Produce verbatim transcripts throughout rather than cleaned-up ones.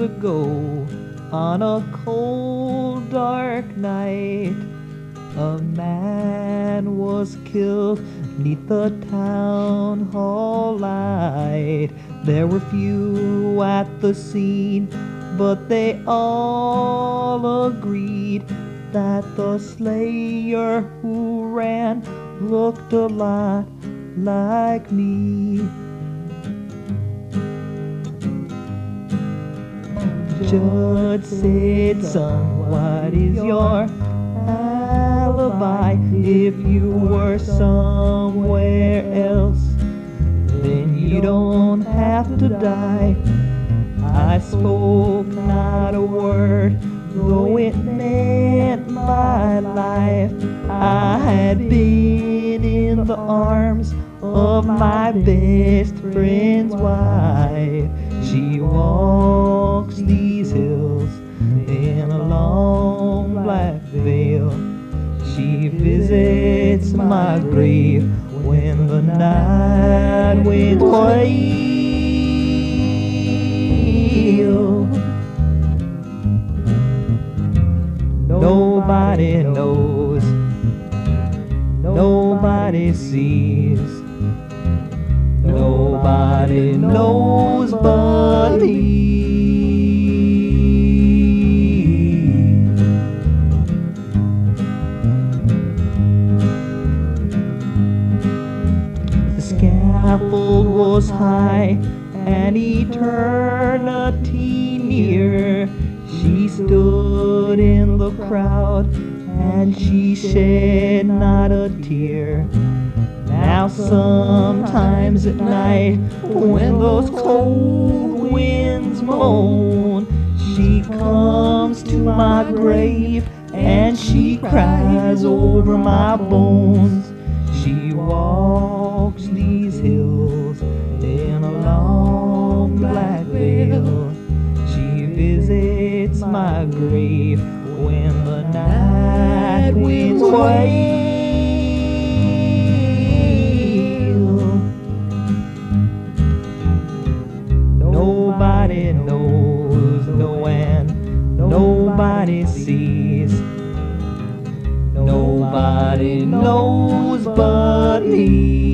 ago, on a cold, dark night, a man was killed neath the town hall light. There were few at the scene, but they all agreed that the slayer who ran looked a lot like me. Judge said, son, what is your alibi? If you were somewhere else, then you don't have to die. I spoke not a word, though it meant my life. I had been in the arms of my best friend's wife. She walks these hills in a long black veil. She visits my grave when the night winds wail. Nobody knows, nobody sees, nobody knows but me. The scaffold was high, an eternity near. She stood in the crowd, and she shed not a tear. Now sometimes at night, when those cold winds moan, she comes to my grave, and she cries over my bones. She walks these hills in a long black veil. She visits my grave when the night winds wail. Nobody knows, no, and nobody sees, nobody knows but me.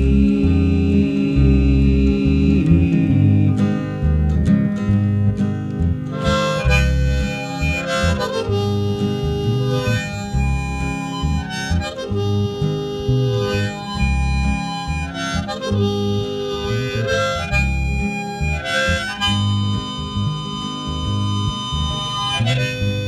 Thank you.